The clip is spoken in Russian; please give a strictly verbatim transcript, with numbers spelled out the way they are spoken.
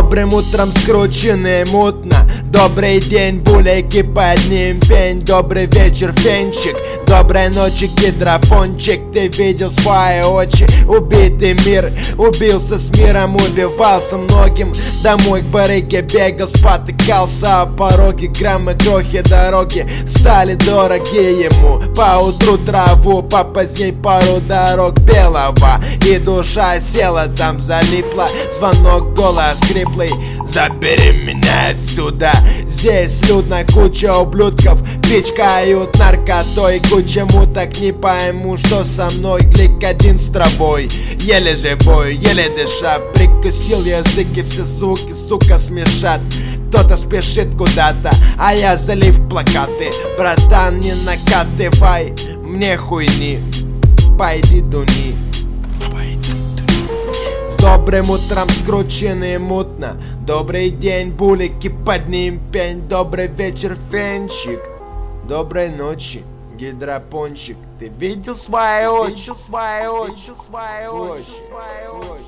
добрым утром скрученный мутно. Добрый день, булики, подним пень. Добрый вечер, фенчик. Доброй ночи, гидропончик. Ты видел свои очи, убитый мир. Убился с миром, убивался многим. Домой к барыге бегал, спотыкался о пороге. Граммы, крохи, дороги стали дороги ему. Поутру траву, попоздней пару дорог белого. И душа села, там залипла. Звонок, голос хриплый: забери меня отсюда. Здесь людно, куча ублюдков пичкают наркотой. Почему так не пойму, что со мной? Гликодин с травой, еле живой, еле дыша. Прикусил язык и все звуки, сука, смешат. Кто-то спешит куда-то, а я залив плакаты. Братан, не накатывай мне хуйни, пойди дуни. С добрым утром скрученный мутно. Добрый день, булики, подним пень. Добрый вечер, фенчик. Доброй ночи, гидропончик. Ты видел свои очи, свои очи, свои очи, свои очи.